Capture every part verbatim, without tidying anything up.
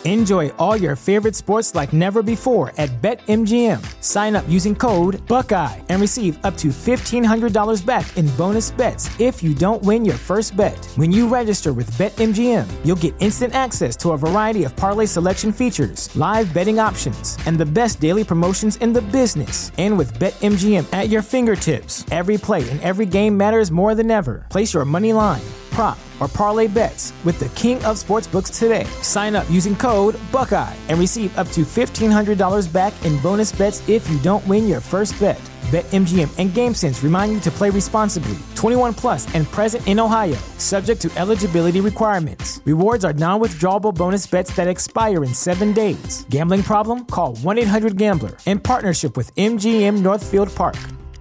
Enjoy all your favorite sports like never before at BetMGM. Sign up using code Buckeye and receive up to fifteen hundred dollars back in bonus bets if you don't win your first bet. When you register with BetMGM, you'll get instant access to a variety of parlay selection features, live betting options, and the best daily promotions in the business. And with BetMGM at your fingertips, every play and every game matters more than ever. Place your money line, prop, or parlay bets with the king of sportsbooks today. Sign up using code Buckeye and receive up to fifteen hundred dollars back in bonus bets if you don't win your first bet. BetMGM and GameSense remind you to play responsibly. twenty-one plus and present in Ohio, subject to eligibility requirements. Rewards are non-withdrawable bonus bets that expire in seven days. Gambling problem? Call one eight hundred gambler in partnership with M G M Northfield Park.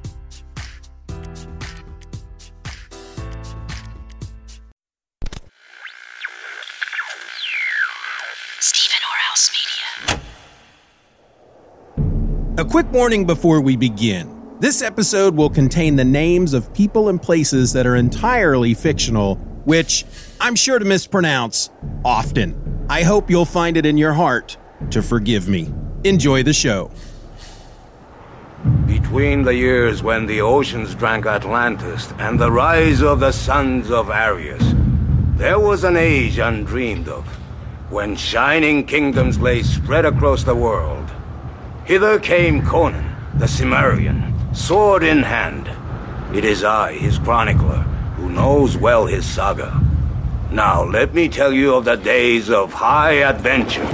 A quick warning before we begin. This episode will contain the names of people and places that are entirely fictional, which I'm sure to mispronounce often. I hope you'll find it in your heart to forgive me. Enjoy the show. Between the years when the oceans drank Atlantis and the rise of the sons of Ares, there was an age undreamed of, when shining kingdoms lay spread across the world. Hither came Conan, the Cimmerian, sword in hand. It is I, his chronicler, who knows well his saga. Now let me tell you of the days of high adventure.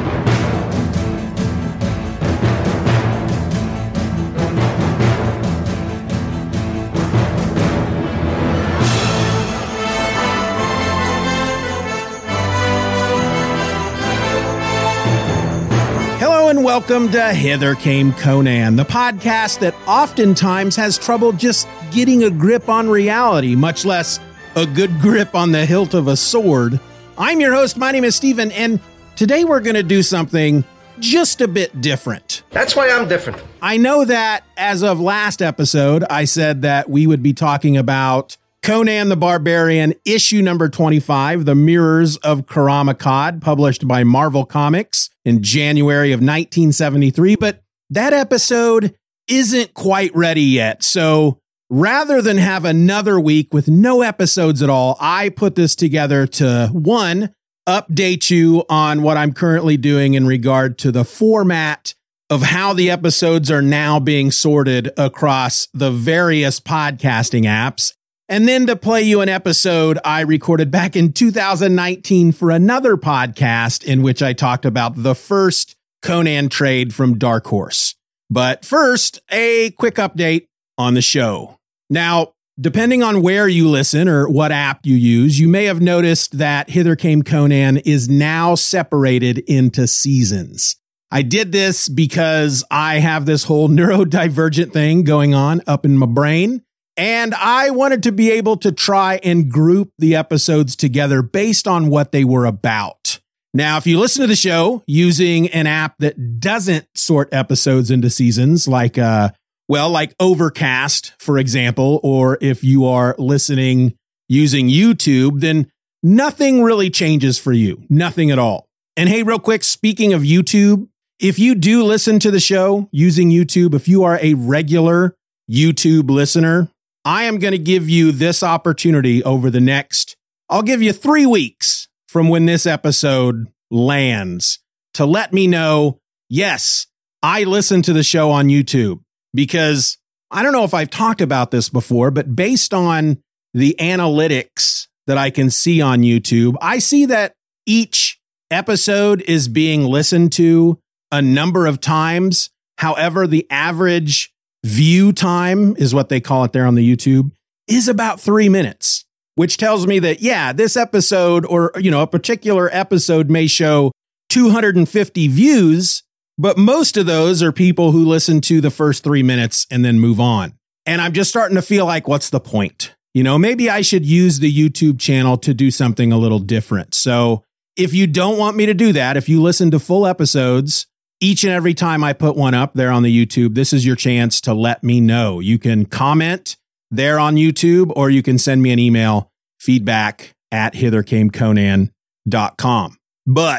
And welcome to Hither Came Conan, the podcast that oftentimes has trouble just getting a grip on reality, much less a good grip on the hilt of a sword. I'm your host, my name is Steven, and today we're going to do something just a bit different. That's why I'm different. I know that as of last episode, I said that we would be talking about Conan the Barbarian, issue number twenty-five, The Mirrors of Karamikad, published by Marvel Comics in January of nineteen seventy-three, but that episode isn't quite ready yet. So rather than have another week with no episodes at all, I put this together to, one, update you on what I'm currently doing in regard to the format of how the episodes are now being sorted across the various podcasting apps. And then to play you an episode I recorded back in two thousand nineteen for another podcast in which I talked about the first Conan trade from Dark Horse. But first, a quick update on the show. Now, depending on where you listen or what app you use, you may have noticed that Hither Came Conan is now separated into seasons. I did this because I have this whole neurodivergent thing going on up in my brain. And I wanted to be able to try and group the episodes together based on what they were about. Now, if you listen to the show using an app that doesn't sort episodes into seasons, like, uh, well, like Overcast, for example, or if you are listening using YouTube, then nothing really changes for you. Nothing at all. And hey, real quick, speaking of YouTube, if you do listen to the show using YouTube, if you are a regular YouTube listener, I am going to give you this opportunity over the next, I'll give you three weeks from when this episode lands to let me know, yes, I listen to the show on YouTube, because I don't know if I've talked about this before, but based on the analytics that I can see on YouTube, I see that each episode is being listened to a number of times. However, the average view time is what they call it there on the YouTube is about three minutes, which tells me that, yeah, this episode or, you know, a particular episode may show two hundred fifty views, but most of those are people who listen to the first three minutes and then move on. And I'm just starting to feel like, what's the point? You know, maybe I should use the YouTube channel to do something a little different. So if you don't want me to do that, if you listen to full episodes, each and every time I put one up there on the YouTube, this is your chance to let me know. You can comment there on YouTube, or you can send me an email, feedback at hither came conan dot com. But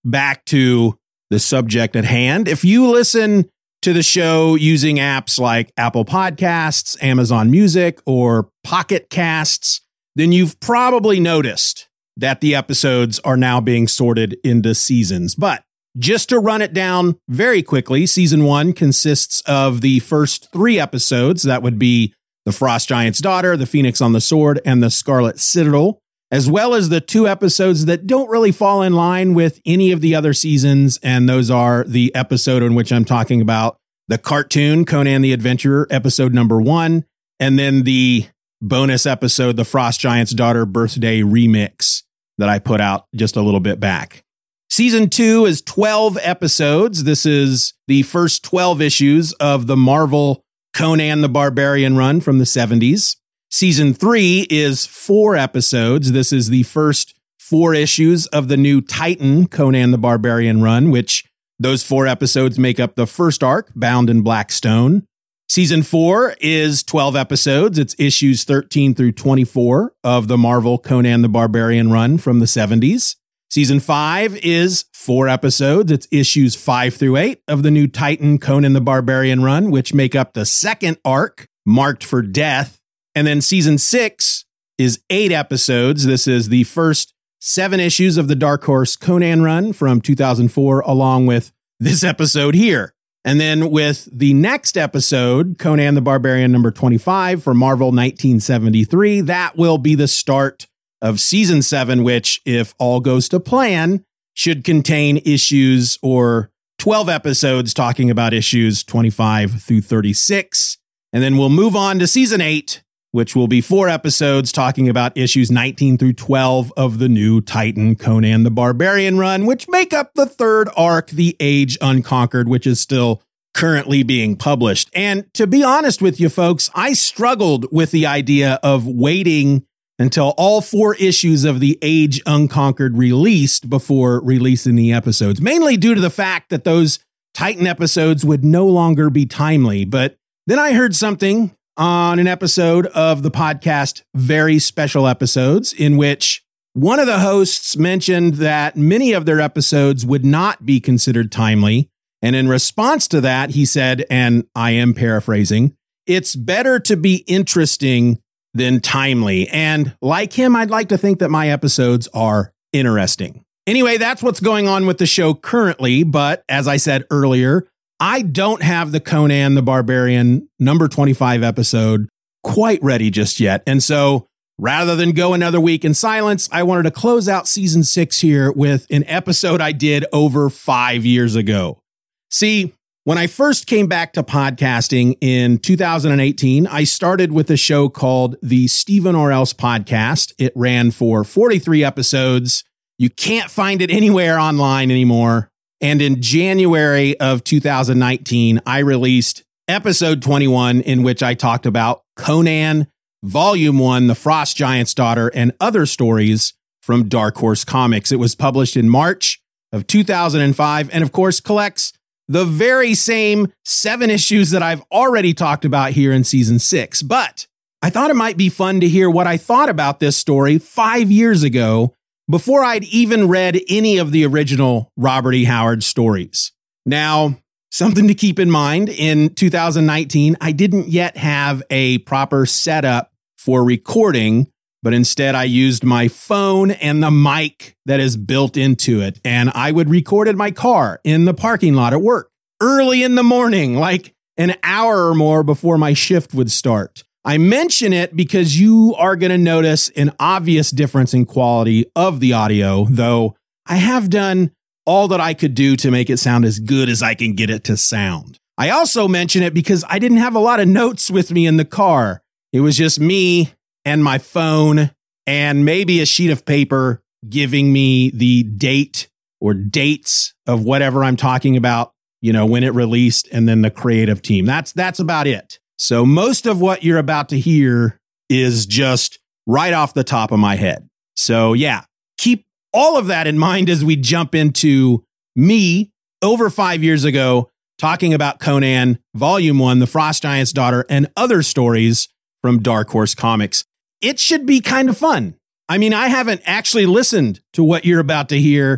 back to the subject at hand. If you listen to the show using apps like Apple Podcasts, Amazon Music, or Pocket Casts, then you've probably noticed that the episodes are now being sorted into seasons. But just to run it down very quickly, season one consists of the first three episodes. That would be The Frost Giant's Daughter, The Phoenix on the Sword, and The Scarlet Citadel, as well as the two episodes that don't really fall in line with any of the other seasons. And those are the episode in which I'm talking about the cartoon, Conan the Adventurer, episode number one, and then the bonus episode, The Frost Giant's Daughter Birthday Remix, that I put out just a little bit back. Season two is twelve episodes. This is the first twelve issues of the Marvel Conan the Barbarian run from the seventies. Season three is four episodes. This is the first four issues of the new Titan Conan the Barbarian run, which those four episodes make up the first arc, Bound in Black Stone. Season four is twelve episodes. It's issues thirteen through twenty-four of the Marvel Conan the Barbarian run from the seventies. Season five is four episodes. It's issues five through eight of the new Titan Conan the Barbarian run, which make up the second arc, Marked for Death. And then season six is eight episodes. This is the first seven issues of the Dark Horse Conan run from two thousand four, along with this episode here. And then with the next episode, Conan the Barbarian number twenty-five for Marvel nineteen seventy-three, that will be the start of season seven, which, if all goes to plan, should contain issues or twelve episodes talking about issues twenty-five through thirty-six. And then we'll move on to season eight, which will be four episodes talking about issues nineteen through twelve of the new Titan Conan the Barbarian run, which make up the third arc, The Age Unconquered, which is still currently being published. And to be honest with you folks, I struggled with the idea of waiting until all four issues of The Age Unconquered released before releasing the episodes, mainly due to the fact that those Titan episodes would no longer be timely. But then I heard something on an episode of the podcast, Very Special Episodes, in which one of the hosts mentioned that many of their episodes would not be considered timely. And in response to that, he said, and I am paraphrasing, "It's better to be interesting than timely." And like him, I'd like to think that my episodes are interesting. Anyway, that's what's going on with the show currently. But as I said earlier, I don't have the Conan the Barbarian number twenty-five episode quite ready just yet. And so rather than go another week in silence, I wanted to close out season six here with an episode I did over five years ago. See, when I first came back to podcasting in two thousand eighteen, I started with a show called the Stephen or Else Podcast. It ran for forty-three episodes. You can't find it anywhere online anymore. And in January of two thousand nineteen, I released episode twenty-one, in which I talked about Conan, Volume one, The Frost Giant's Daughter, and other stories from Dark Horse Comics. It was published in March of two thousand five, and of course collects the very same seven issues that I've already talked about here in season six. But I thought it might be fun to hear what I thought about this story five years ago, before I'd even read any of the original Robert E. Howard stories. Now, something to keep in mind, in two thousand nineteen, I didn't yet have a proper setup for recording, but instead I used my phone and the mic that is built into it. And I would record in my car in the parking lot at work early in the morning, like an hour or more before my shift would start. I mention it because you are going to notice an obvious difference in quality of the audio, though I have done all that I could do to make it sound as good as I can get it to sound. I also mention it because I didn't have a lot of notes with me in the car. It was just me and my phone and maybe a sheet of paper giving me the date or dates of whatever I'm talking about, you know, when it released, and then the creative team. That's that's about it. So most of what you're about to hear is just right off the top of my head. So yeah, keep all of that in mind as we jump into me over five years ago talking about Conan, Volume one, The Frost Giant's Daughter, and other stories from Dark Horse Comics. It should be kind of fun. I mean, I haven't actually listened to what you're about to hear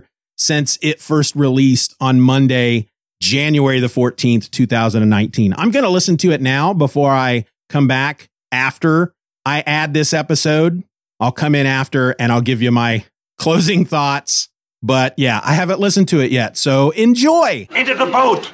since it first released on Monday, January the fourteenth, two thousand nineteen. I'm going to listen to it now before I come back after I add this episode. I'll come in after and I'll give you my closing thoughts. But yeah, I haven't listened to it yet. So enjoy. Into the boat.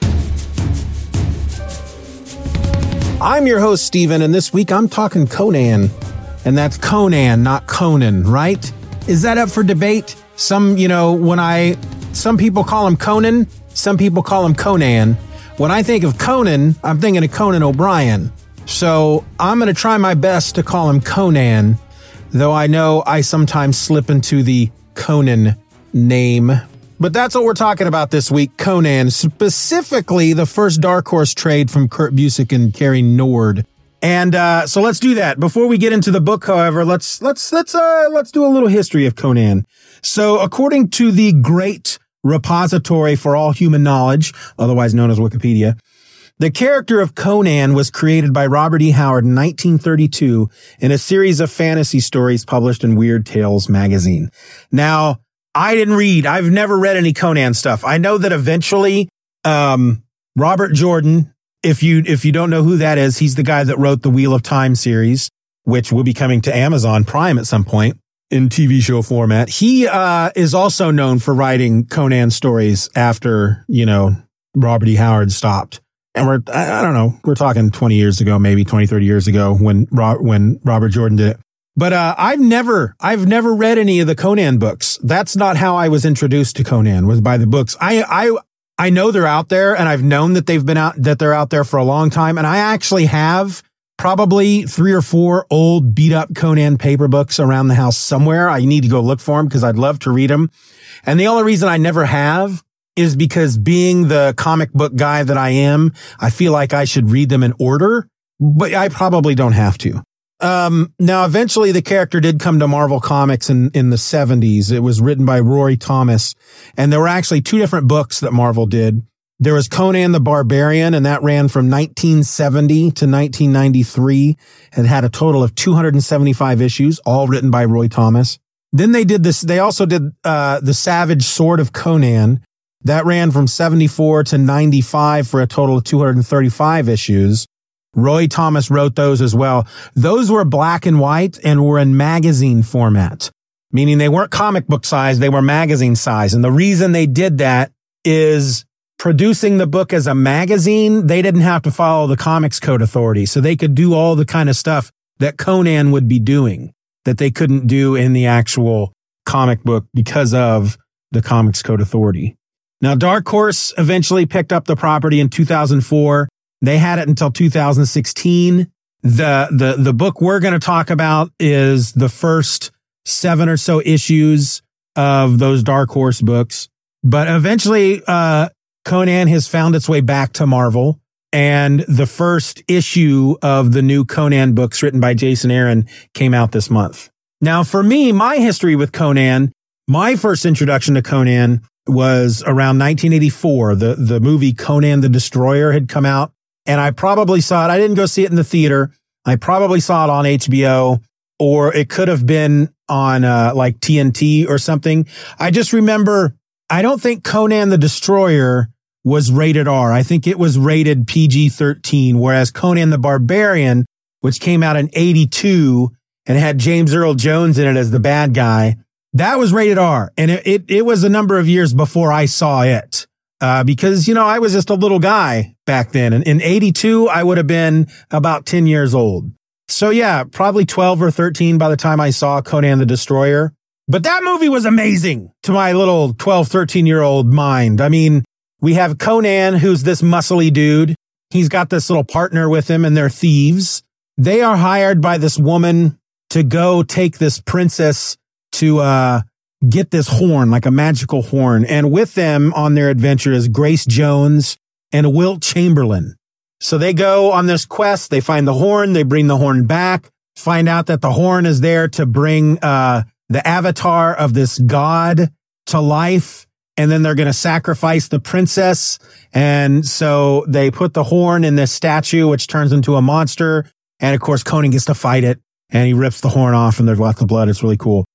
I'm your host, Steven, and this week I'm talking Conan. And that's Conan, not Conan, right? Is that up for debate? Some, you know, when I, some people call him Conan, some people call him Conan. When I think of Conan, I'm thinking of Conan O'Brien. So I'm going to try my best to call him Conan, though I know I sometimes slip into the Conan name. But that's what we're talking about this week, Conan, specifically the first Dark Horse trade from Kurt Busiek and Cary Nord. And uh, so let's do that. Before we get into the book, however, let's let's let's uh, let's do a little history of Conan. So, according to the Great Repository for All Human Knowledge, otherwise known as Wikipedia, the character of Conan was created by Robert E. Howard in nineteen thirty-two in a series of fantasy stories published in Weird Tales magazine. Now, I didn't read. I've never read any Conan stuff. I know that eventually, um, Robert Jordan. If you if you don't know who that is, he's the guy that wrote the Wheel of Time series, which will be coming to Amazon Prime at some point in T V show format. He uh, is also known for writing Conan stories after, you know, Robert E. Howard stopped. And we're, I, I don't know, we're talking twenty years ago, maybe twenty, thirty years ago when when Robert Jordan did it. But uh, I've never I've never read any of the Conan books. That's not how I was introduced to Conan, was by the books. I I I know they're out there, and I've known that they've been out, that they're out there for a long time. And I actually have probably three or four old beat up Conan paper books around the house somewhere. I need to go look for them because I'd love to read them. And the only reason I never have is because, being the comic book guy that I am, I feel like I should read them in order, but I probably don't have to. Um, now, eventually the character did come to Marvel Comics in, in the seventies. It was written by Roy Thomas, and there were actually two different books that Marvel did. There was Conan the Barbarian, and that ran from nineteen seventy to nineteen ninety-three and had a total of two hundred seventy-five issues, all written by Roy Thomas. Then they did this. They also did, uh, The Savage Sword of Conan. That ran from seventy-four to ninety-five for a total of two hundred thirty-five issues. Roy Thomas wrote those as well. Those were black and white and were in magazine format, meaning they weren't comic book size. They were magazine size. And the reason they did that is, producing the book as a magazine, they didn't have to follow the Comics Code Authority. So they could do all the kind of stuff that Conan would be doing that they couldn't do in the actual comic book because of the Comics Code Authority. Now, Dark Horse eventually picked up the property in two thousand four. They had it until two thousand sixteen. The, the, the book we're going to talk about is the first seven or so issues of those Dark Horse books. But eventually, uh, Conan has found its way back to Marvel, and the first issue of the new Conan books written by Jason Aaron came out this month. Now, for me, my history with Conan, my first introduction to Conan was around nineteen eighty-four. The, the movie Conan the Destroyer had come out. And I probably saw it. I didn't go see it in the theater. I probably saw it on H B O, or it could have been on uh, like T N T or something. I just remember, I don't think Conan the Destroyer was rated R. I think it was rated P G thirteen, whereas Conan the Barbarian, which came out in eighty-two and had James Earl Jones in it as the bad guy, that was rated R. And it, it, it was a number of years before I saw it. Uh, because, you know, I was just a little guy back then. And in eighty-two, I would have been about ten years old. So yeah, probably twelve or thirteen by the time I saw Conan the Destroyer. But that movie was amazing to my little twelve, thirteen year old mind. I mean, we have Conan, who's this muscly dude. He's got this little partner with him, and they're thieves. They are hired by this woman to go take this princess to, uh, get this horn, like a magical horn. And with them on their adventure is Grace Jones and Wilt Chamberlain. So they go on this quest. They find the horn. They bring the horn back, find out that the horn is there to bring uh, the avatar of this god to life. And then they're going to sacrifice the princess. And so they put the horn in this statue, which turns into a monster. And of course, Conan gets to fight it, and he rips the horn off, and there's lots of blood. It's really cool.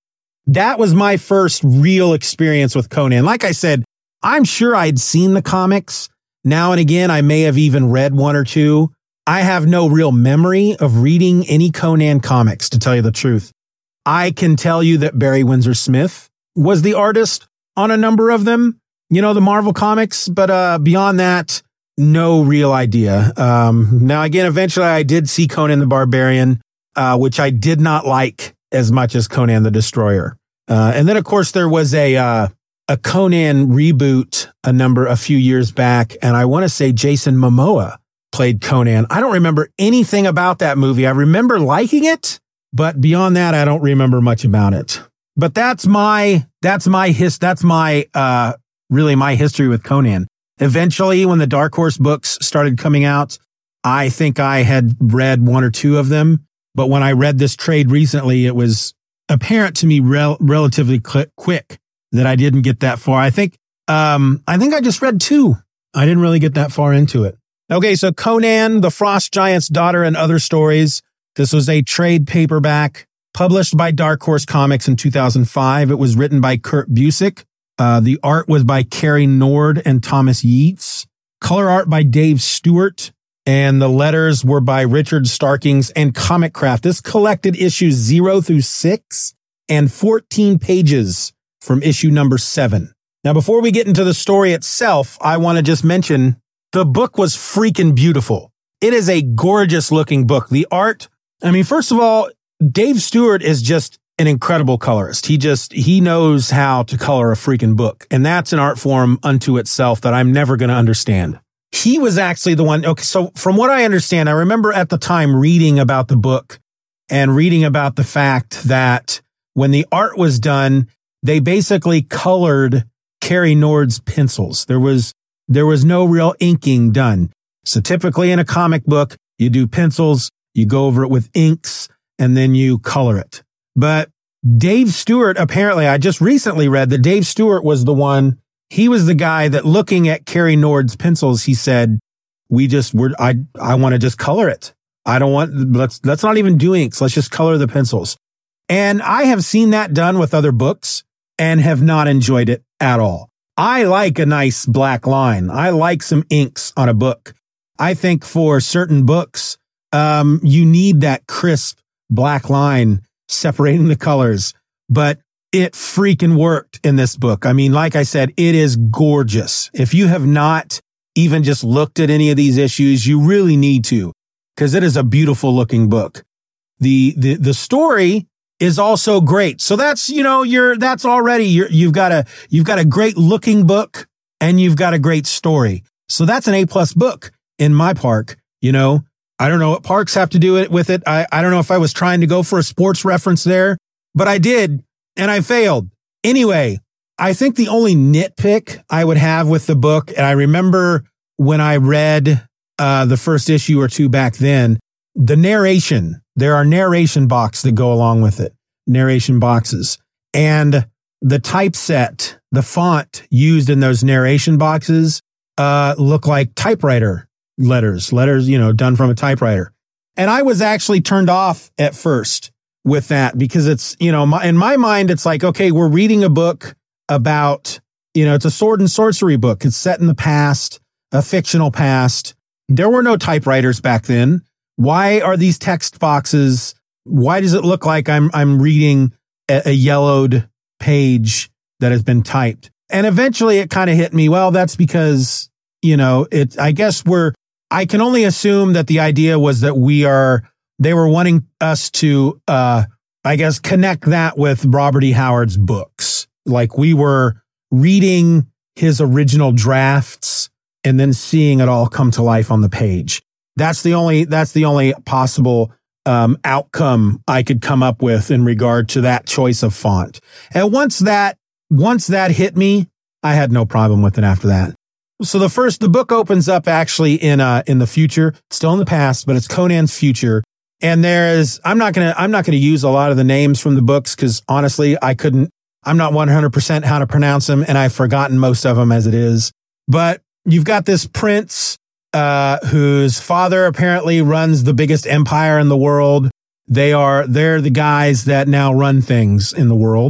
that was my first real experience with Conan. Like I said, I'm sure I'd seen the comics. Now and again, I may have even read one or two. I have no real memory of reading any Conan comics, to tell you the truth. I can tell you that Barry Windsor Smith was the artist on a number of them, you know, the Marvel comics. But uh, beyond that, no real idea. Um, now, again, eventually I did see Conan the Barbarian, uh, which I did not like as much as Conan the Destroyer. Uh, and then, of course, there was a uh, a Conan reboot a number, a few years back. And I want to say Jason Momoa played Conan. I don't remember anything about that movie. I remember liking it, but beyond that, I don't remember much about it. But that's my, that's my his, that's my, uh, really my history with Conan. Eventually, when the Dark Horse books started coming out, I think I had read one or two of them. But when I read this trade recently, it was apparent to me rel- relatively cl- quick that I didn't get that far. I think, um, I think I just read two. I didn't really get that far into it. Okay, so Conan, the Frost Giant's Daughter and Other Stories. This was a trade paperback published by Dark Horse Comics in two thousand five. It was written by Kurt Busiek. Uh, the art was by Cary Nord and Thomas Yeats. Color art by Dave Stewart. And the letters were by Richard Starkings and Comic Craft. This collected issues zero through six and fourteen pages from issue number seven. Now, before we get into the story itself, I want to just mention the book was freaking beautiful. It is a gorgeous looking book. The art, I mean, first of all, Dave Stewart is just an incredible colorist. He just, he knows how to color a freaking book. And that's an art form unto itself that I'm never going to understand. He was actually the one. Okay. So from what I understand, I remember at the time reading about the book and reading about the fact that when the art was done, they basically colored Cary Nord's pencils. There was, there was no real inking done. So typically in a comic book, you do pencils, you go over it with inks, and then you color it. But Dave Stewart, apparently, I just recently read that Dave Stewart was the one, he was the guy that looking at Cary Nord's pencils, he said, we just, we're, I, I want to just color it. I don't want, let's, let's not even do inks. Let's just color the pencils. And I have seen that done with other books and have not enjoyed it at all. I like a nice black line. I like some inks on a book. I think for certain books, um, you need that crisp black line separating the colors, but it freaking worked in this book. I mean, like I said, it is gorgeous. If you have not even just looked at any of these issues, you really need to, because it is a beautiful looking book. The, the, the story is also great. So that's, you know, you're, that's already, you're, you've got a, you've got a great looking book and you've got a great story. So that's an A plus book in my park. You know, I don't know what parks have to do it with it. I, I don't know if I was trying to go for a sports reference there, but I did and I failed. Anyway, I think the only nitpick I would have with the book, and I remember when I read uh, the first issue or two back then, the narration. There are narration boxes that go along with it, narration boxes. And the typeset, the font used in those narration boxes uh, look like typewriter letters, letters, you know, done from a typewriter. And I was actually turned off at first with that because it's, you know, my, in my mind, it's like, okay, we're reading a book about, you know, it's a sword and sorcery book. It's set in the past, a fictional past. There were no typewriters back then. Why are these text boxes? Why does it look like I'm I'm reading a, a yellowed page that has been typed? And eventually it kind of hit me. Well, that's because, you know, it, I guess we're, I can only assume that the idea was that we are, they were wanting us to, uh, I guess, connect that with Robert E. Howard's books. Like we were reading his original drafts and then seeing it all come to life on the page. That's the only, that's the only possible um, outcome I could come up with in regard to that choice of font. And once that, once that hit me, I had no problem with it after that. So the first, the book opens up actually in, uh, in the future, still in the past, but it's Conan's future. And there's, I'm not going to, I'm not going to use a lot of the names from the books because honestly, I couldn't, I'm not one hundred percent how to pronounce them. And I've forgotten most of them as it is, but you've got this prince, uh, whose father apparently runs the biggest empire in the world. They are, they're the guys that now run things in the world.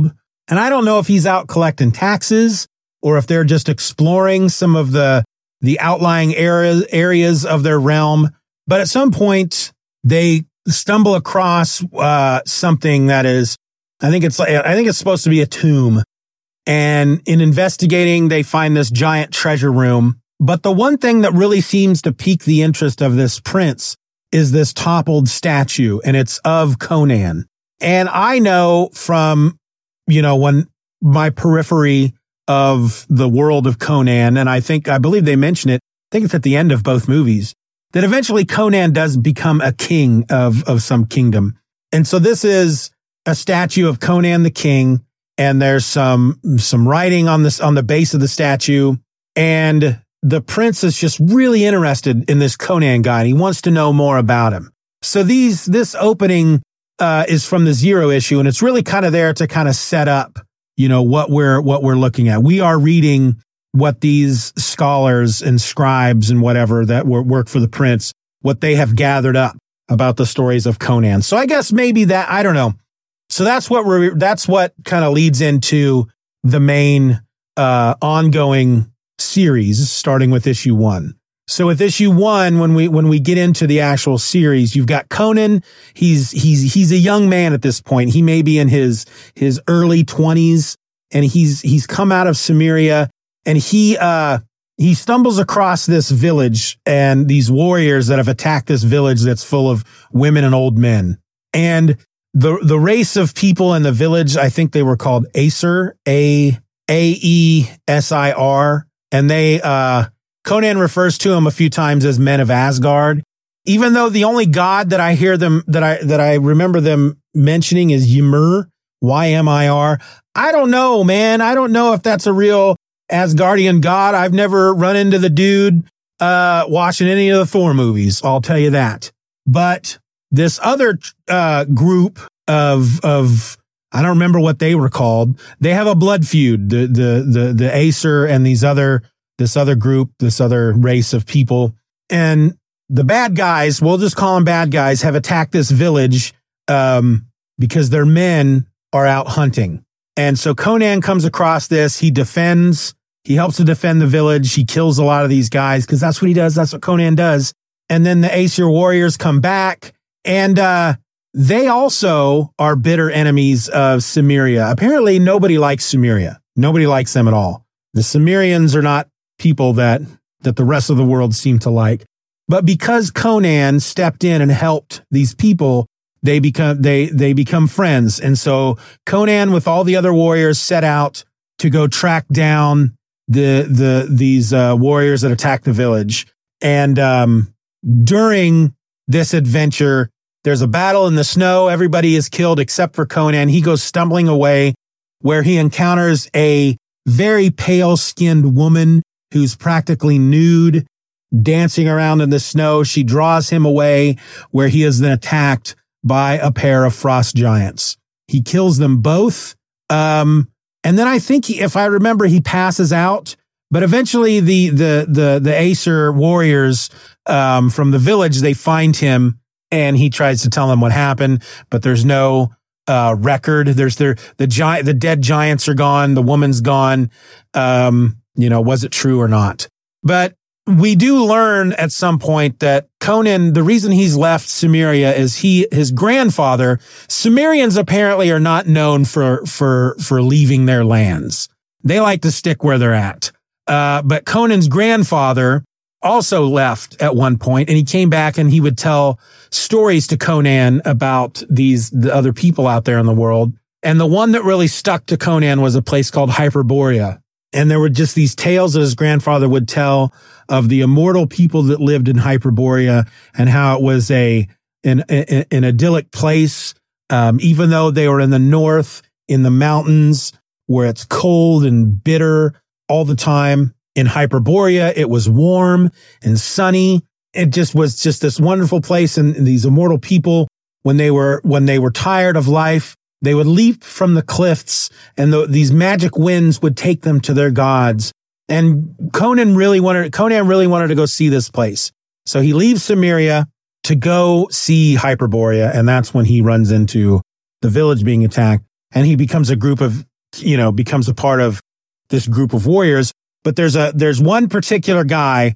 And I don't know if he's out collecting taxes or if they're just exploring some of the, the outlying areas, areas of their realm. But at some point, they stumble across uh, something that is, I think it's, I think it's supposed to be a tomb. And in investigating, they find this giant treasure room. But the one thing that really seems to pique the interest of this prince is this toppled statue, and it's of Conan. And I know from, you know, when my periphery of the world of Conan, and I think, I believe they mention it, I think it's at the end of both movies, that eventually Conan does become a king of, of some kingdom. And so this is a statue of Conan the king, and there's some, some writing on this, on the base of the statue. And the prince is just really interested in this Conan guy, and he wants to know more about him. So these, this opening, uh, is from the Zero issue, and it's really kind of there to kind of set up, you know, what we're, what we're looking at. We are reading what these scholars and scribes and whatever that work for the prince, what they have gathered up about the stories of Conan. So I guess maybe that, I don't know. So that's what we're, that's what kind of leads into the main, uh, ongoing series, starting with issue one. So with issue one, when we, when we get into the actual series, you've got Conan. He's, he's, he's a young man at this point. He may be in his, his early twenties, and he's, he's come out of Cimmeria, and he, uh, he stumbles across this village and these warriors that have attacked this village that's full of women and old men. And the, the race of people in the village, I think they were called Aesir, A, A E S I R. And they, uh, Conan refers to them a few times as men of Asgard, even though the only god that I hear them, that I, that I remember them mentioning is Ymir, Y M I R. I don't know, man. I don't know if that's a real Asgardian god. I've never run into the dude, uh, watching any of the Thor movies. I'll tell you that. But this other, uh, group of, of, I don't remember what they were called. They have a blood feud, the, the, the, the Aesir and these other, this other group, this other race of people. And the bad guys, we'll just call them bad guys, have attacked this village, um, because their men are out hunting. And so Conan comes across this. He defends, he helps to defend the village. He kills a lot of these guys because that's what he does. That's what Conan does. And then the Aesir warriors come back, and, uh, they also are bitter enemies of Cimmeria. Apparently nobody likes Cimmeria. Nobody likes them at all. The Cimmerians are not people that, that the rest of the world seem to like. But because Conan stepped in and helped these people, they become, they, they become friends. And so Conan with all the other warriors set out to go track down the, the, these, uh, warriors that attacked the village. And, um, during this adventure, there's a battle in the snow. Everybody is killed except for Conan. He goes stumbling away, where he encounters a very pale skinned woman who's practically nude, dancing around in the snow. She draws him away, where he is then attacked by a pair of frost giants. He kills them both. Um, and then I think he, if I remember, he passes out, but eventually the, the, the, the Aesir warriors, um, from the village, they find him, and he tries to tell them what happened, but there's no, uh, record. There's there, the giant, the dead giants are gone. The woman's gone. Um, you know, was it true or not? But we do learn at some point that Conan, the reason he's left Cimmeria is he, his grandfather, Cimmerians apparently are not known for, for, for leaving their lands. They like to stick where they're at. Uh, but Conan's grandfather also left at one point, and he came back and he would tell stories to Conan about these, the other people out there in the world. And the one that really stuck to Conan was a place called Hyperborea. And there were just these tales that his grandfather would tell of the immortal people that lived in Hyperborea, and how it was a, an, an, an idyllic place. Um, even though they were in the north, in the mountains where it's cold and bitter all the time. In Hyperborea, it was warm and sunny. It just was just this wonderful place. And, and these immortal people, when they were, when they were tired of life, they would leap from the cliffs, and the, these magic winds would take them to their gods. And Conan really wanted, Conan really wanted to go see this place. So he leaves Cimmeria to go see Hyperborea. And that's when he runs into the village being attacked, and he becomes a group of you know, becomes a part of this group of warriors. But there's a, there's one particular guy,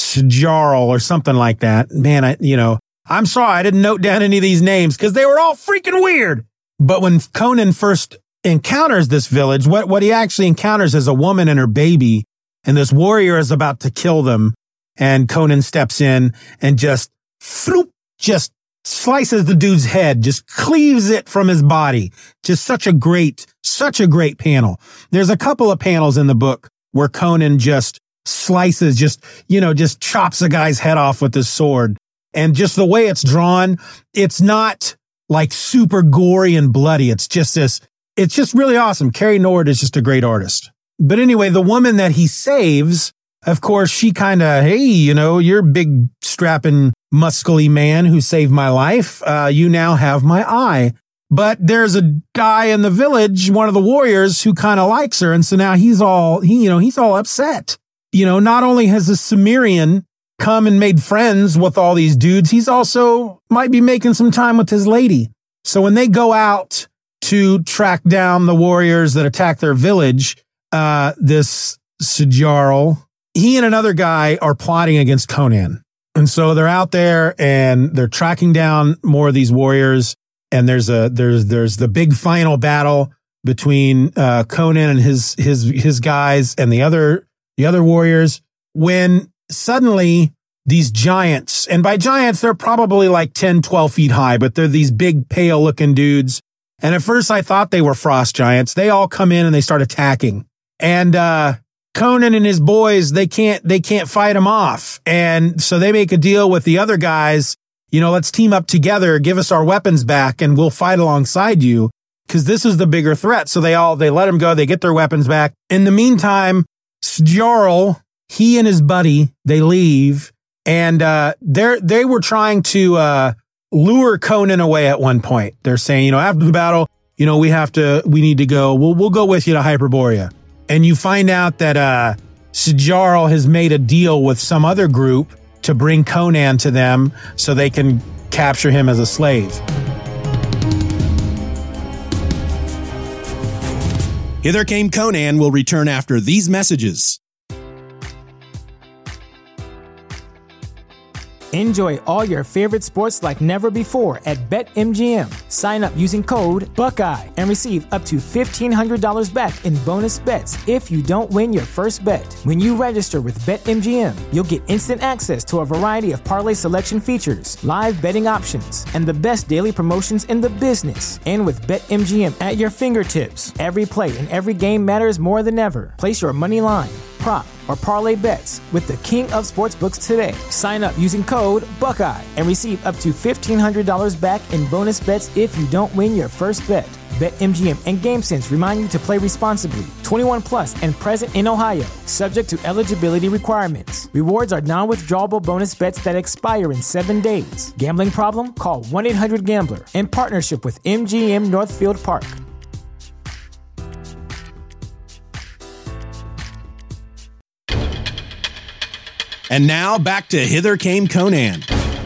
Sjarl or something like that. Man, I, you know, I'm sorry, I didn't note down any of these names because they were all freaking weird. But when Conan first encounters this village, what, what he actually encounters is a woman and her baby, and this warrior is about to kill them. And Conan steps in and just, floop, just slices the dude's head, just cleaves it from his body. Just such a great, such a great panel. There's a couple of panels in the book where Conan just slices, just, you know, just chops a guy's head off with his sword. And just the way it's drawn, it's not like super gory and bloody. It's just this, it's just really awesome. Cary Nord is just a great artist. But anyway, the woman that he saves, of course, she kind of, hey, you know, you're a big strapping muscly man who saved my life. Uh, you now have my eye. But there's a guy in the village, one of the warriors, who kind of likes her. And so now he's all, he, you know, he's all upset. You know, not only has the Cimmerian come and made friends with all these dudes, he's also might be making some time with his lady. So when they go out to track down the warriors that attack their village, uh, this Sjarl, he and another guy are plotting against Conan. And so they're out there and they're tracking down more of these warriors. And there's a, there's, there's the big final battle between, uh, Conan and his, his, his guys and the other, the other warriors, when suddenly these giants, and by giants, they're probably like ten, twelve feet high, but they're these big pale looking dudes. And at first I thought they were frost giants. They all come in and they start attacking. And, uh, Conan and his boys, they can't, they can't fight him off. And so they make a deal with the other guys. You know, let's team up together, give us our weapons back, and we'll fight alongside you, because this is the bigger threat. So they all, they let him go. They get their weapons back. In the meantime, Sjarl, he and his buddy, they leave, and, uh, they're, they were trying to, uh, lure Conan away at one point. They're saying, you know, after the battle, you know, we have to, we need to go. We'll, we'll go with you to Hyperborea. And you find out that, uh, Sjarl has made a deal with some other group to bring Conan to them so they can capture him as a slave. Hither Came Conan will return after these messages. Enjoy all your favorite sports like never before at BetMGM. Sign up using code Buckeye and receive up to fifteen hundred dollars back in bonus bets if you don't win your first bet. When you register with BetMGM, you'll get instant access to a variety of parlay selection features, live betting options, and the best daily promotions in the business. And with BetMGM at your fingertips, every play and every game matters more than ever. Place your money line, prop, or parlay bets with the king of sportsbooks today. Sign up using code Buckeye and receive up to fifteen hundred dollars back in bonus bets if you don't win your first bet. BetMGM and GameSense remind you to play responsibly. twenty-one plus and present in Ohio, subject to eligibility requirements. Rewards are non-withdrawable bonus bets that expire in seven days. Gambling problem? Call one eight hundred gambler in partnership with M G M Northfield Park. And now back to Hither Came Conan.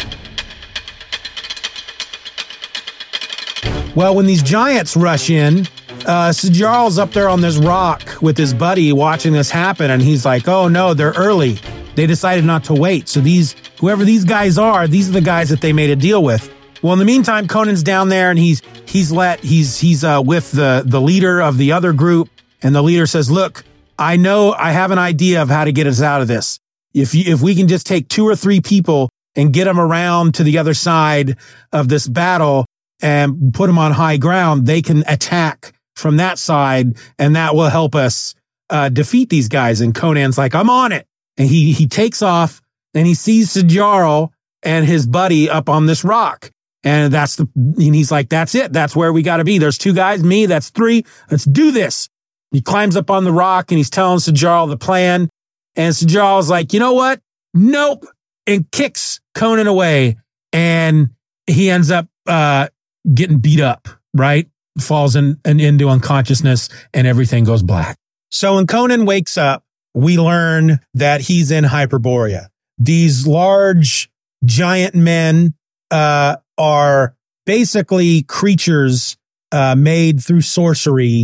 Well, when these giants rush in, uh, Sjarl's up there on this rock with his buddy watching this happen. And he's like, oh no, they're early. They decided not to wait. So these, whoever these guys are, these are the guys that they made a deal with. Well, in the meantime, Conan's down there and he's, he's let, he's, he's, uh, with the, the leader of the other group. And the leader says, look, I know I have an idea of how to get us out of this. If you, if we can just take two or three people and get them around to the other side of this battle and put them on high ground, they can attack from that side, and that will help us uh, defeat these guys. And Conan's like, I'm on it. And he, he takes off and he sees Sjarl and his buddy up on this rock. And that's the, and he's like, that's it. That's where we got to be. There's two guys, me, that's three. Let's do this. He climbs up on the rock and he's telling Sjarl the plan. And Sjarl's like, you know what? Nope. And kicks Conan away. And he ends up uh, getting beat up, right? Falls in, in, into unconsciousness and everything goes black. So when Conan wakes up, we learn that he's in Hyperborea. These large, giant men uh, are basically creatures uh, made through sorcery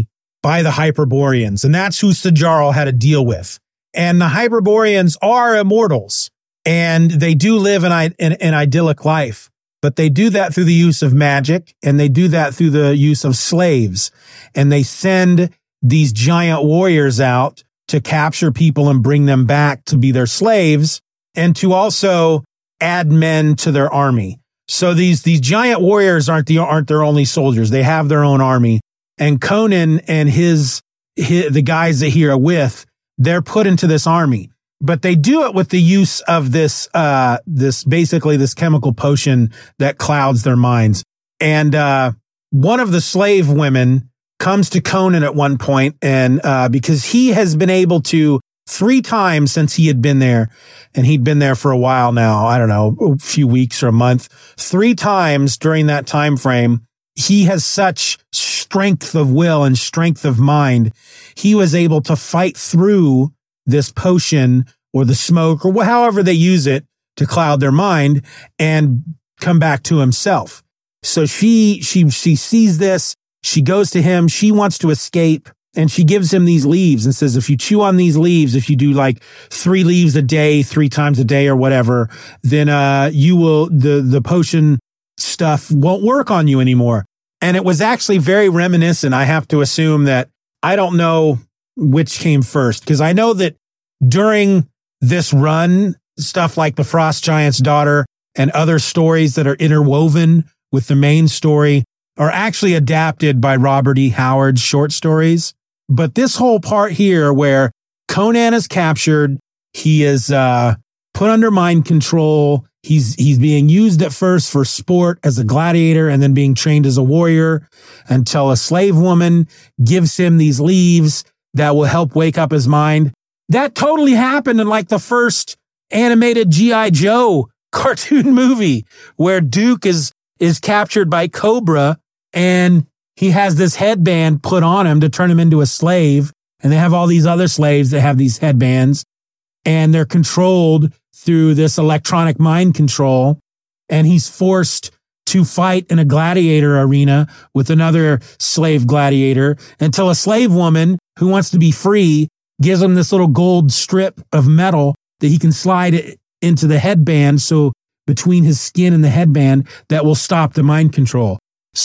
by the Hyperboreans. And that's who Sajarl had to deal with. And the Hyperboreans are immortals, and they do live an, an, an idyllic life, but they do that through the use of magic, and they do that through the use of slaves. And they send these giant warriors out to capture people and bring them back to be their slaves, and to also add men to their army. So these, these giant warriors aren't the, aren't their only soldiers. They have their own army. And Conan and his, his, the guys that he are with, they're put into this army, but they do it with the use of this, uh, this basically this chemical potion that clouds their minds. And, uh, one of the slave women comes to Conan at one point, and, uh, because he has been able to three times since he had been there, and he'd been there for a while now, I don't know, a few weeks or a month, three times during that time frame, he has such strength of will and strength of mind. He was able to fight through this potion or the smoke or however they use it to cloud their mind and come back to himself. So she, she, she sees this. She goes to him. She wants to escape, and she gives him these leaves and says, if you chew on these leaves, if you do like three leaves a day, three times a day or whatever, then, uh, you will, the, the potion stuff won't work on you anymore. And it was actually very reminiscent. I have to assume that I don't know which came first, because I know that during this run, stuff like the Frost Giant's Daughter and other stories that are interwoven with the main story are actually adapted by Robert E. Howard's short stories. But this whole part here where Conan is captured, he is uh, put under mind control. He's, he's being used at first for sport as a gladiator, and then being trained as a warrior, until a slave woman gives him these leaves that will help wake up his mind. That totally happened in like the first animated G I. Joe cartoon movie, where Duke is, is captured by Cobra, and he has this headband put on him to turn him into a slave. And they have all these other slaves that have these headbands, and they're controlled through this electronic mind control. And he's forced to fight in a gladiator arena with another slave gladiator, until a slave woman who wants to be free gives him this little gold strip of metal that he can slide it into the headband. So between his skin and the headband, that will stop the mind control.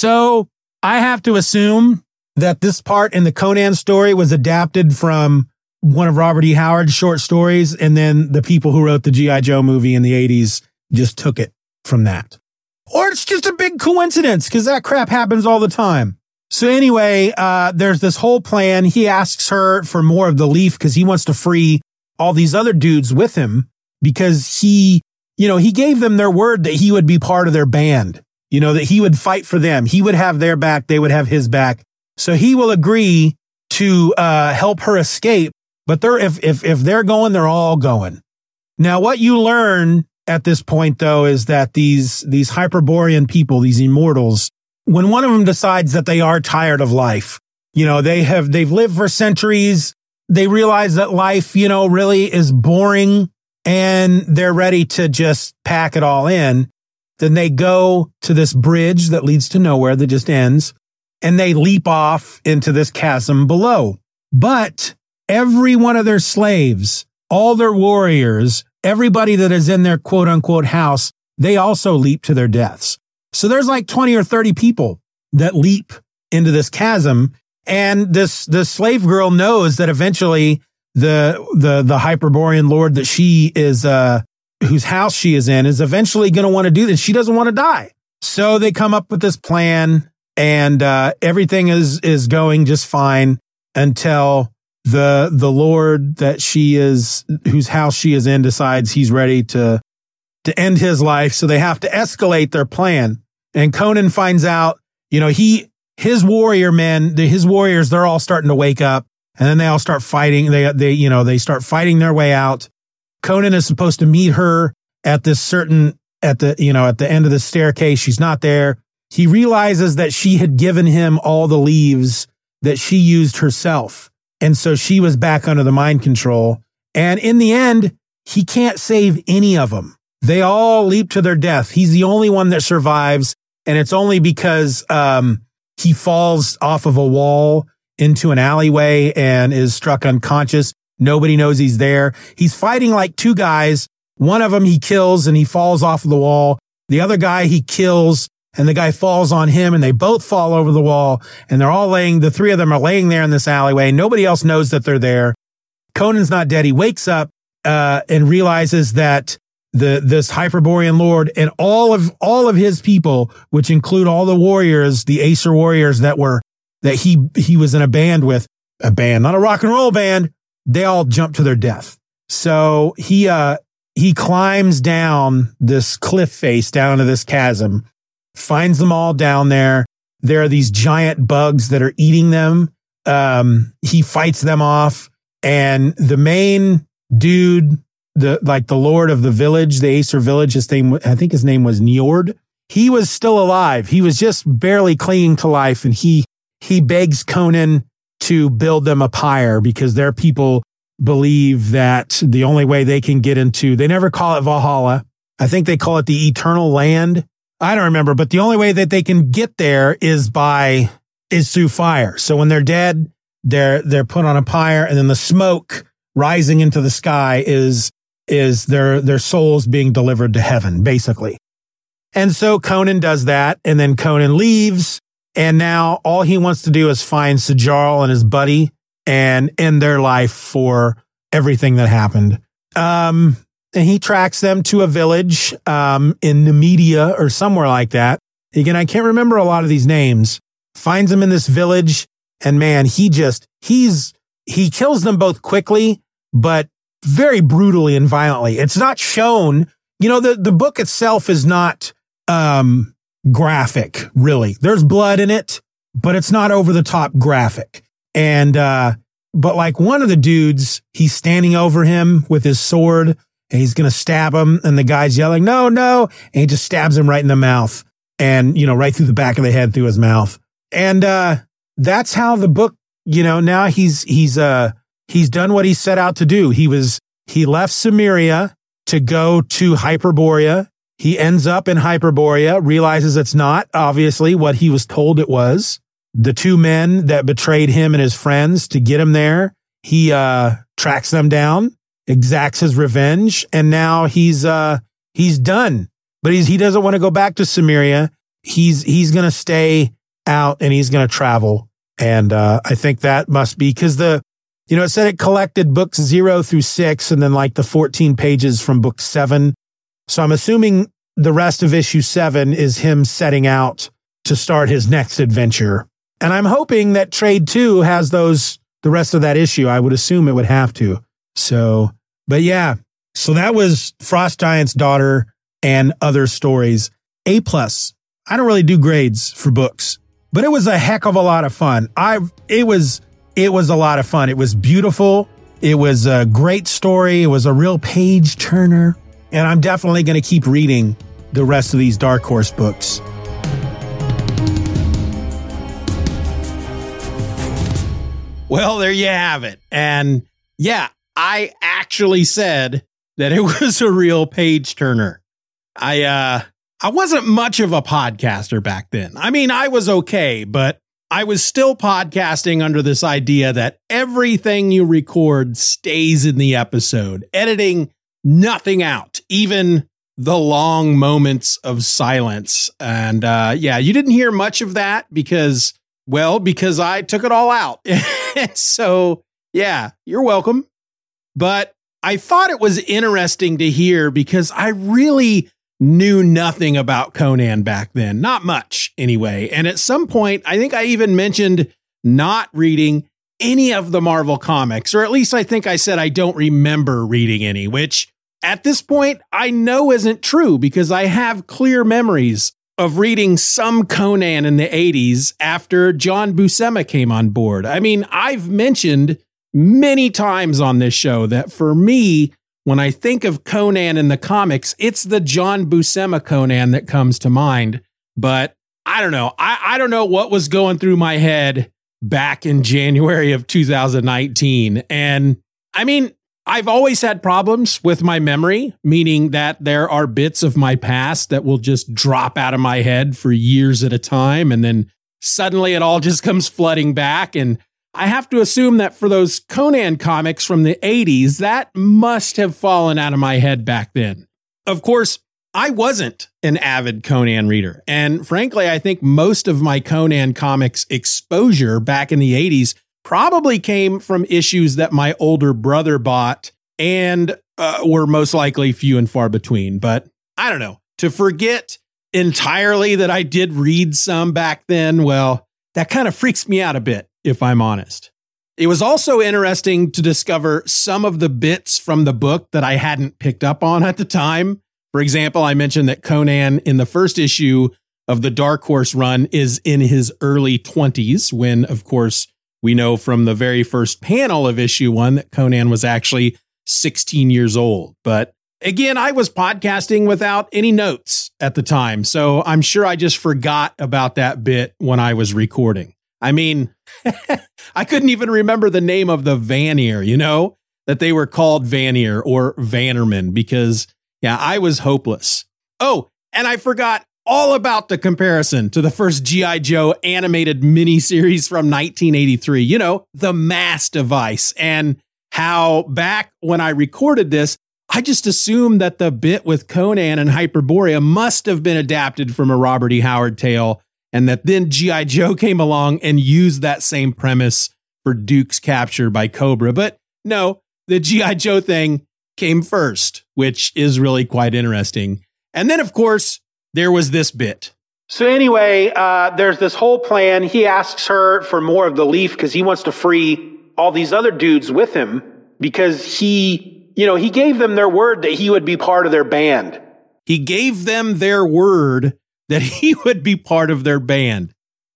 So I have to assume that this part in the Conan story was adapted from one of Robert E. Howard's short stories, and then the people who wrote the G I. Joe movie in the eighties just took it from that. Or it's just a big coincidence, because that crap happens all the time. So anyway, uh, there's this whole plan. He asks her for more of the leaf because he wants to free all these other dudes with him, because he, you know, he gave them their word that he would be part of their band, you know, that he would fight for them. He would have their back. They would have his back. So he will agree to, uh, help her escape. But they're, if, if, if they're going, they're all going. Now, what you learn at this point, though, is that these, these Hyperborean people, these immortals, when one of them decides that they are tired of life, you know, they have, they've lived for centuries. They realize that life, you know, really is boring, and they're ready to just pack it all in. Then they go to this bridge that leads to nowhere, that just ends, and they leap off into this chasm below. But every one of their slaves, all their warriors, everybody that is in their quote unquote house, they also leap to their deaths. So there's like twenty or thirty people that leap into this chasm. And this, the slave girl knows that eventually the, the, the Hyperborean lord that she is, uh, whose house she is in, is eventually going to want to do this. She doesn't want to die. So they come up with this plan, and, uh, everything is, is going just fine until the, the lord that she is, whose house she is in, decides he's ready to, to end his life. So they have to escalate their plan. And Conan finds out, you know, he, his warrior men, the, his warriors, they're all starting to wake up, and then they all start fighting. They, they, you know, they start fighting their way out. Conan is supposed to meet her at this certain, at the, you know, at the end of the staircase. She's not there. He realizes that she had given him all the leaves that she used herself. And so she was back under the mind control. And in the end, he can't save any of them. They all leap to their death. He's the only one that survives. And it's only because, um, he falls off of a wall into an alleyway and is struck unconscious. Nobody knows he's there. He's fighting like two guys. One of them he kills and he falls off of the wall. The other guy he kills and the guy falls on him and they both fall over the wall and they're all laying, the three of them are laying there in this alleyway. Nobody else knows that they're there. Conan's not dead. He wakes up uh, and realizes that the this Hyperborean Lord and all of all of his people, which include all the warriors, the Aesir warriors that were that he he was in a band with, a band, not a rock and roll band, they all jump to their death. So he uh he climbs down this cliff face down into this chasm, finds them all down there. There are these giant bugs that are eating them. Um, he fights them off, and the main dude, the like the lord of the village, the Aesir village, his name, I think his name was Njord. He was still alive. He was just barely clinging to life, and he he begs Conan to build them a pyre because their people believe that the only way they can get into, they never call it Valhalla. I think they call it the Eternal Land. I don't remember, but the only way that they can get there is by is through fire. So when they're dead, they're they're put on a pyre, and then the smoke rising into the sky is is their their souls being delivered to heaven, basically. And so Conan does that, and then Conan leaves, and now all he wants to do is find Sajarl and his buddy and end their life for everything that happened. Um, and he tracks them to a village um, in Numidia or somewhere like that. Again, I can't remember a lot of these names. Finds them in this village, and man, he just, he's, he kills them both quickly, but very brutally and violently. It's not shown, you know, the, the book itself is not um, graphic, really. There's blood in it, but it's not over the top graphic. And, uh, but like one of the dudes, he's standing over him with his sword and he's going to stab him. And the guy's yelling, no, no. And he just stabs him right in the mouth and, you know, right through the back of the head, through his mouth. And, uh, that's how the book, you know, now he's, he's, uh, he's done what he set out to do. He was, he left Cimmeria to go to Hyperborea. He ends up in Hyperborea, realizes it's not obviously what he was told it was. The two men that betrayed him and his friends to get him there, he uh, tracks them down, exacts his revenge, and now he's uh, he's done. But he's he doesn't want to go back to Cimmeria. He's he's going to stay out and he's going to travel. And uh, I think that must be because the, you know, it said it collected books zero through six and then like the fourteen pages from book seven. So I'm assuming the rest of issue seven is him setting out to start his next adventure. And I'm hoping that trade two has those, the rest of that issue. I would assume it would have to. So, but yeah, so that was Frost Giant's Daughter and Other Stories. A plus. I don't really do grades for books, but it was a heck of a lot of fun. I, it was, it was a lot of fun. It was beautiful. It was a great story. It was a real page turner. And I'm definitely going to keep reading the rest of these Dark Horse books. Well, there you have it. And yeah, I actually said that it was a real page turner. I, uh, I wasn't much of a podcaster back then. I mean, I was okay, but I was still podcasting under this idea that everything you record stays in the episode, editing nothing out, even the long moments of silence. And, uh, yeah, you didn't hear much of that because, well, because I took it all out. So, yeah, you're welcome. But I thought it was interesting to hear because I really knew nothing about Conan back then. Not much, anyway. And at some point, I think I even mentioned not reading any of the Marvel comics, or at least I think I said I don't remember reading any, which at this point, I know isn't true because I have clear memories of reading some Conan in the eighties after John Buscema came on board. I mean, I've mentioned many times on this show that for me, when I think of Conan in the comics, it's the John Buscema Conan that comes to mind. But I don't know. I, I don't know what was going through my head back in January of two thousand nineteen. And I mean, I've always had problems with my memory, meaning that there are bits of my past that will just drop out of my head for years at a time. And then suddenly it all just comes flooding back. And I have to assume that for those Conan comics from the eighties, that must have fallen out of my head back then. Of course, I wasn't an avid Conan reader. And frankly, I think most of my Conan comics exposure back in the eighties probably came from issues that my older brother bought and uh, were most likely few and far between. But I don't know, to forget entirely that I did read some back then, well, that kind of freaks me out a bit, if I'm honest. It was also interesting to discover some of the bits from the book that I hadn't picked up on at the time. For example, I mentioned that Conan in the first issue of the Dark Horse run is in his early twenties, when, of course, we know from the very first panel of issue one that Conan was actually sixteen years old. But again, I was podcasting without any notes at the time, so I'm sure I just forgot about that bit when I was recording. I mean, I couldn't even remember the name of the Vanir, you know, that they were called Vanir or Vannerman because, yeah, I was hopeless. Oh, and I forgot all about the comparison to the first G I. Joe animated miniseries from nineteen eighty-three, you know, the Mass Device, and how back when I recorded this, I just assumed that the bit with Conan and Hyperborea must have been adapted from a Robert E. Howard tale, and that then G I. Joe came along and used that same premise for Duke's capture by Cobra. But no, the G I. Joe thing came first, which is really quite interesting. And then, of course, there was this bit. So anyway, uh, there's this whole plan. He asks her for more of the leaf because he wants to free all these other dudes with him because he, you know, he gave them their word that he would be part of their band. He gave them their word that he would be part of their band.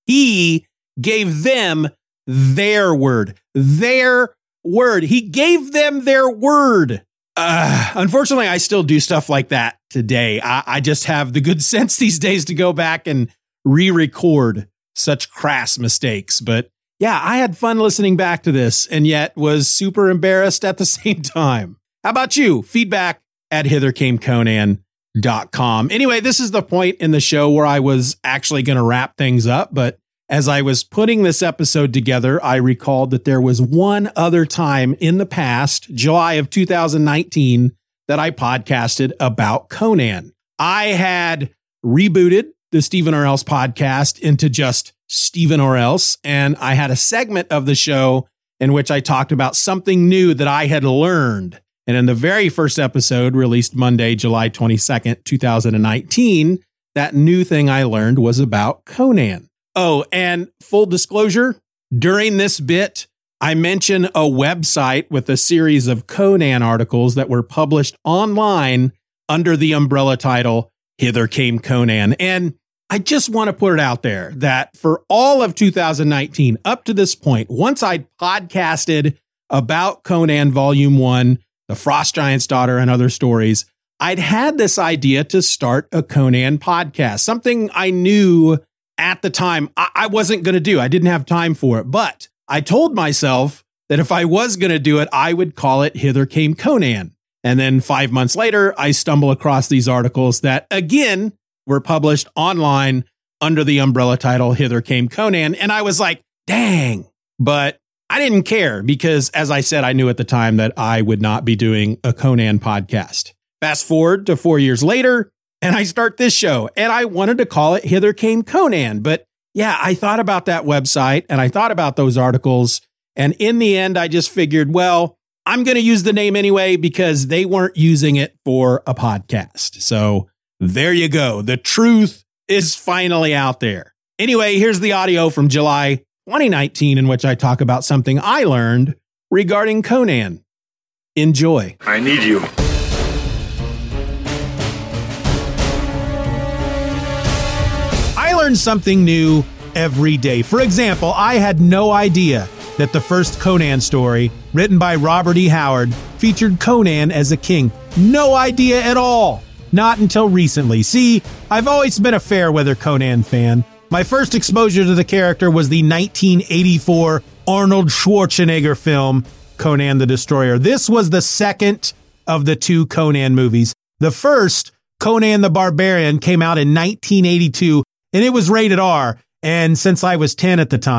He gave them their word, their word. He gave them their word. Uh, unfortunately, I still do stuff like that today. I, I just have the good sense these days to go back and re-record such crass mistakes. But yeah, I had fun listening back to this and yet was super embarrassed at the same time. How about you? Feedback at hither came conan dot com. Anyway, this is the point in the show where I was actually going to wrap things up, but as I was putting this episode together, I recalled that there was one other time in the past, July of two thousand nineteen, that I podcasted about Conan. I had rebooted the Stephen or Else podcast into just Stephen or Else, and I had a segment of the show in which I talked about something new that I had learned. And in the very first episode, released Monday, July twenty-second, two thousand nineteen, that new thing I learned was about Conan. Oh, and full disclosure, during this bit, I mention a website with a series of Conan articles that were published online under the umbrella title, Hither Came Conan. And I just want to put it out there that for all of two thousand nineteen, up to this point, once I'd podcasted about Conan Volume one, The Frost Giant's Daughter and Other Stories, I'd had this idea to start a Conan podcast, something I knew at the time I, I wasn't going to do. I didn't have time for it, but I told myself that if I was going to do it, I would call it Hither Came Conan. And then five months later, I stumble across these articles that, again, were published online under the umbrella title Hither Came Conan. And I was like, dang. But I didn't care because, as I said, I knew at the time that I would not be doing a Conan podcast. Fast forward to four years later, and I start this show, and I wanted to call it Hither Came Conan. But yeah, I thought about that website, and I thought about those articles. And in the end, I just figured, well, I'm going to use the name anyway because they weren't using it for a podcast. So there you go. The truth is finally out there. Anyway, here's the audio from July twenty nineteen in which I talk about something I learned regarding Conan. Enjoy. I need you. I learn something new every day. For example, I had no idea that the first Conan story, written by Robert E. Howard, featured Conan as a king. No idea at all. Not until recently. See, I've always been a fair-weather Conan fan. My first exposure to the character was the nineteen eighty-four Arnold Schwarzenegger film, Conan the Destroyer. This was the second of the two Conan movies. The first, Conan the Barbarian, came out in nineteen eighty-two, and it was rated R. And since I was ten at the time,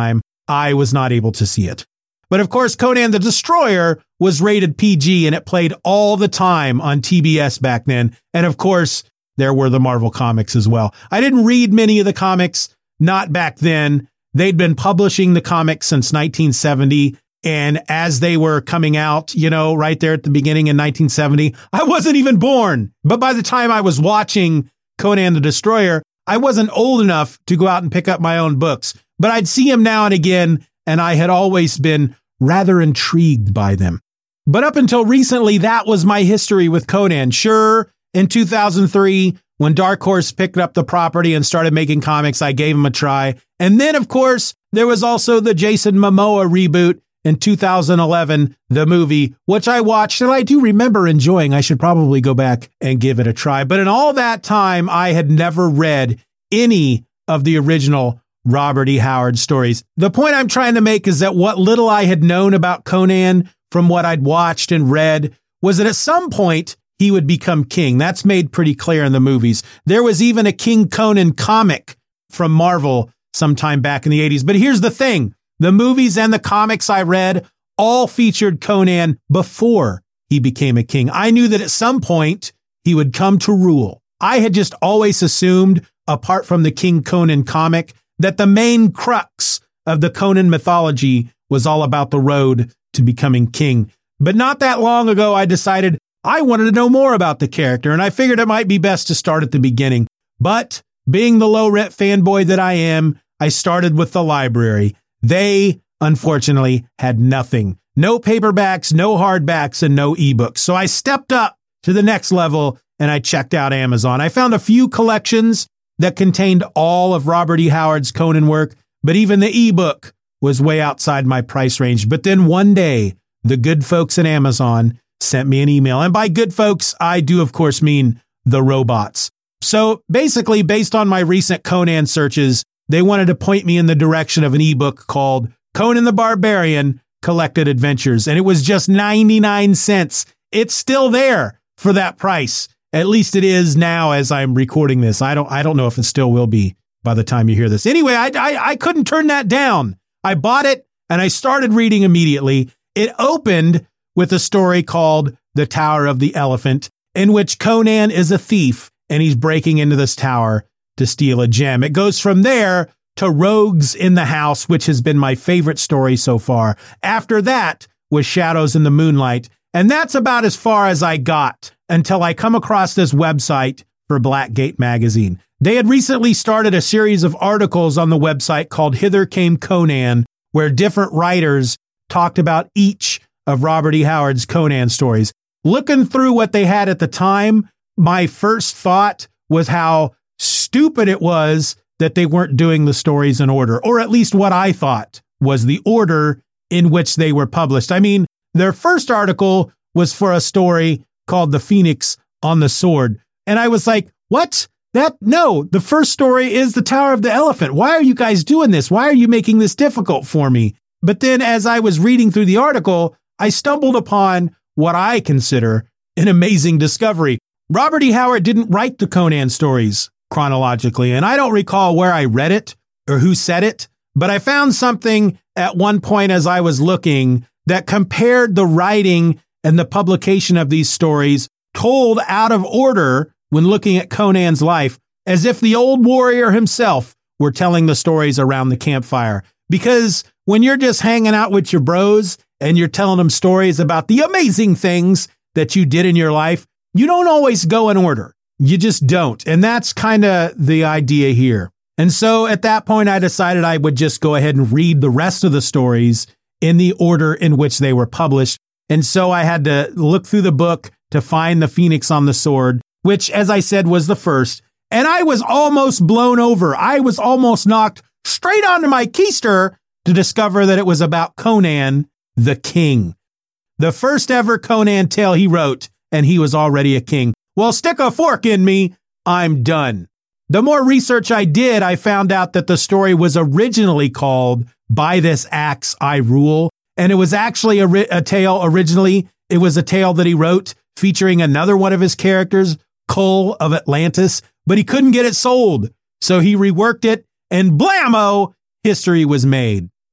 I was not able to see it. But of course, Conan the Destroyer was rated P G and it played all the time on T B S back then. And of course, there were the Marvel comics as well. I didn't read many of the comics, not back then. They'd been publishing the comics since nineteen seventy. And as they were coming out, you know, right there at the beginning in nineteen seventy, I wasn't even born. But by the time I was watching Conan the Destroyer, I wasn't old enough to go out and pick up my own books. But I'd see him now and again, and I had always been rather intrigued by them. But up until recently, that was my history with Conan. Sure, in two thousand three, when Dark Horse picked up the property and started making comics, I gave him a try. And then, of course, there was also the Jason Momoa reboot in two thousand eleven, the movie, which I watched and I do remember enjoying. I should probably go back and give it a try. But in all that time, I had never read any of the original Robert E. Howard stories. The point I'm trying to make is that what little I had known about Conan from what I'd watched and read was that at some point he would become king. That's made pretty clear in the movies. There was even a King Conan comic from Marvel sometime back in the eighties. But here's the thing. The movies and the comics I read all featured Conan before he became a king. I knew that at some point he would come to rule. I had just always assumed, apart from the King Conan comic, that the main crux of the Conan mythology was all about the road to becoming king. But not that long ago, I decided I wanted to know more about the character, and I figured it might be best to start at the beginning. But being the low-rent fanboy that I am, I started with the library. They, unfortunately, had nothing. No paperbacks, no hardbacks, and no ebooks. So I stepped up to the next level, and I checked out Amazon. I found a few collections that contained all of Robert E. Howard's Conan work, but even the ebook was way outside my price range. But then one day, the good folks at Amazon sent me an email. And by good folks, I do, of course, mean the robots. So basically, based on my recent Conan searches, they wanted to point me in the direction of an ebook called Conan the Barbarian Collected Adventures. And it was just ninety-nine cents. It's still there for that price. At least it is now as I'm recording this. I don't I don't know if it still will be by the time you hear this. Anyway, I, I, I couldn't turn that down. I bought it and I started reading immediately. It opened with a story called The Tower of the Elephant, in which Conan is a thief and he's breaking into this tower to steal a gem. It goes from there to Rogues in the House, which has been my favorite story so far. After that was Shadows in the Moonlight. And that's about as far as I got until I come across this website for Blackgate Magazine. They had recently started a series of articles on the website called Hither Came Conan, where different writers talked about each of Robert E. Howard's Conan stories. Looking through what they had at the time, my first thought was how stupid it was that they weren't doing the stories in order, or at least what I thought was the order in which they were published. I mean, their first article was for a story called The Phoenix on the Sword. And I was like, what? That, no, the first story is The Tower of the Elephant. Why are you guys doing this? Why are you making this difficult for me? But then as I was reading through the article, I stumbled upon what I consider an amazing discovery. Robert E. Howard didn't write the Conan stories chronologically, and I don't recall where I read it or who said it, but I found something at one point as I was looking that compared the writing and the publication of these stories told out of order when looking at Conan's life, as if the old warrior himself were telling the stories around the campfire. Because when you're just hanging out with your bros and you're telling them stories about the amazing things that you did in your life, you don't always go in order. You just don't. And that's kind of the idea here. And so at that point, I decided I would just go ahead and read the rest of the stories in the order in which they were published. And so I had to look through the book to find The Phoenix on the Sword, which, as I said, was the first. And I was almost blown over. I was almost knocked straight onto my keister to discover that it was about Conan the King. The first ever Conan tale he wrote, and he was already a king. Well, stick a fork in me. I'm done. The more research I did, I found out that the story was originally called By This Axe I Rule. And it was actually a, ri- a tale originally. It was a tale that he wrote featuring another one of his characters, Kull of Atlantis, but he couldn't get it sold. So he reworked it and blammo, history was made.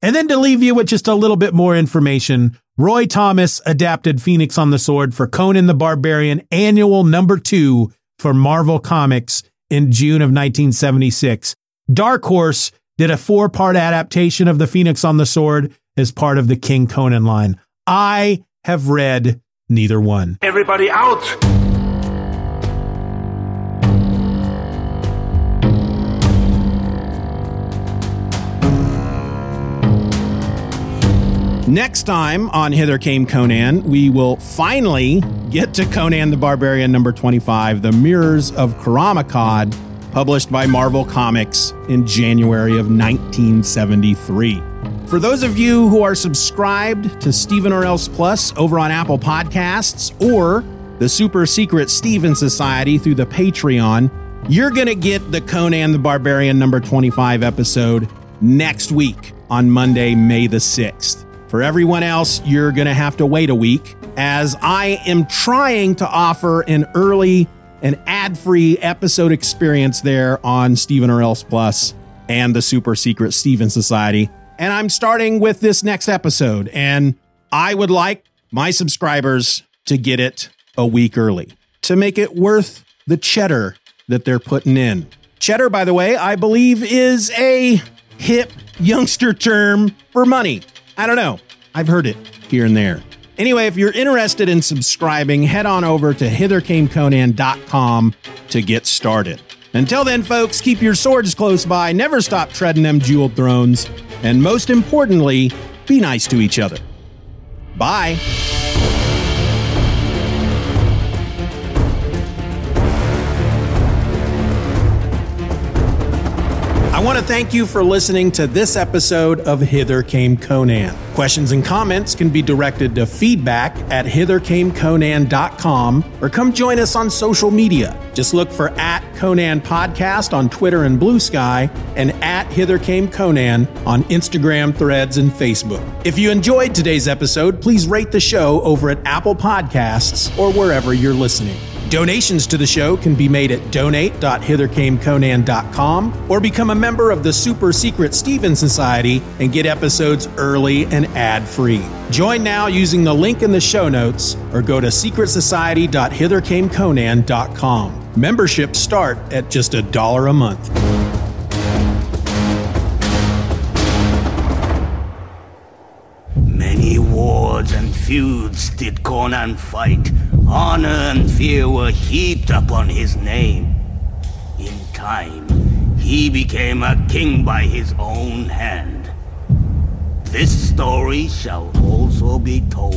And then to leave you with just a little bit more information, Roy Thomas adapted Phoenix on the Sword for Conan the Barbarian Annual Number Two for Marvel Comics in June of nineteen seventy-six. Dark Horse did a four-part adaptation of the Phoenix on the Sword as part of the King Conan line. I have read neither one. Everybody out! Next time on Hither Came Conan, we will finally get to Conan the Barbarian number twenty-five, The Mirrors of Karamikad, published by Marvel Comics in January of nineteen seventy-three. For those of you who are subscribed to Stephen or Else Plus over on Apple Podcasts or the super secret Stephen Society through the Patreon, you're going to get the Conan the Barbarian number twenty-five episode next week on Monday, May the sixth. For everyone else, you're going to have to wait a week, as I am trying to offer an early and ad-free episode experience there on Stephen or Else Plus and the super secret Stephen Society. And I'm starting with this next episode, and I would like my subscribers to get it a week early to make it worth the cheddar that they're putting in. Cheddar, by the way, I believe is a hip youngster term for money. I don't know. I've heard it here and there. Anyway, if you're interested in subscribing, head on over to hither came conan dot com to get started. Until then, folks, keep your swords close by, never stop treading them jeweled thrones, and most importantly, be nice to each other. Bye. I want to thank you for listening to this episode of Hither Came Conan. Questions and comments can be directed to feedback at hither came conan dot com or come join us on social media. Just look for at Conan Podcast on Twitter and Blue Sky and at Hither Came Conan on Instagram, Threads, and Facebook. If you enjoyed today's episode, please rate the show over at Apple Podcasts or wherever you're listening. Donations to the show can be made at donate dot hither came conan dot com or become a member of the super secret Stephen Society and get episodes early and ad-free. Join now using the link in the show notes or go to secret society dot hither came conan dot com. Memberships start at just a dollar a month. Many wars and feuds did Conan fight. Honor and fear were heaped upon his name. In time, he became a king by his own hand. This story shall also be told.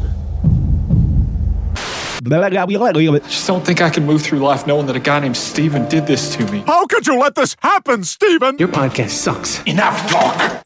I just don't think I can move through life knowing that a guy named Steven did this to me. How could you let this happen, Steven? Your podcast sucks. Enough talk!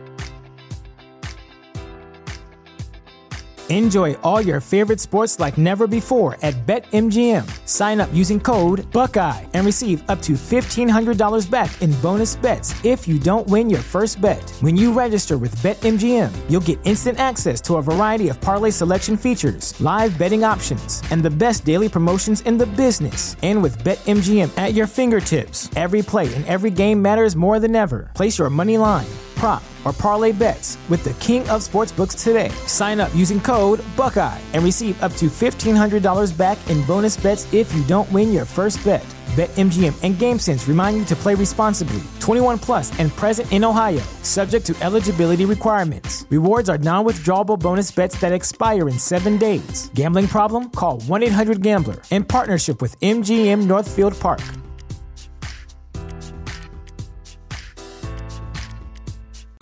Enjoy all your favorite sports like never before at BetMGM. Sign up using code Buckeye and receive up to fifteen hundred dollars back in bonus bets if you don't win your first bet. When you register with BetMGM, you'll get instant access to a variety of parlay selection features, live betting options, and the best daily promotions in the business. And with BetMGM at your fingertips, every play and every game matters more than ever. Place your money line, prop, or parlay bets with the king of sportsbooks today. Sign up using code Buckeye and receive up to fifteen hundred dollars back in bonus bets if you don't win your first bet. BetMGM and GameSense remind you to play responsibly. twenty-one plus and present in Ohio, subject to eligibility requirements. Rewards are non-withdrawable bonus bets that expire in seven days. Gambling problem? Call one eight hundred gambler in partnership with M G M Northfield Park.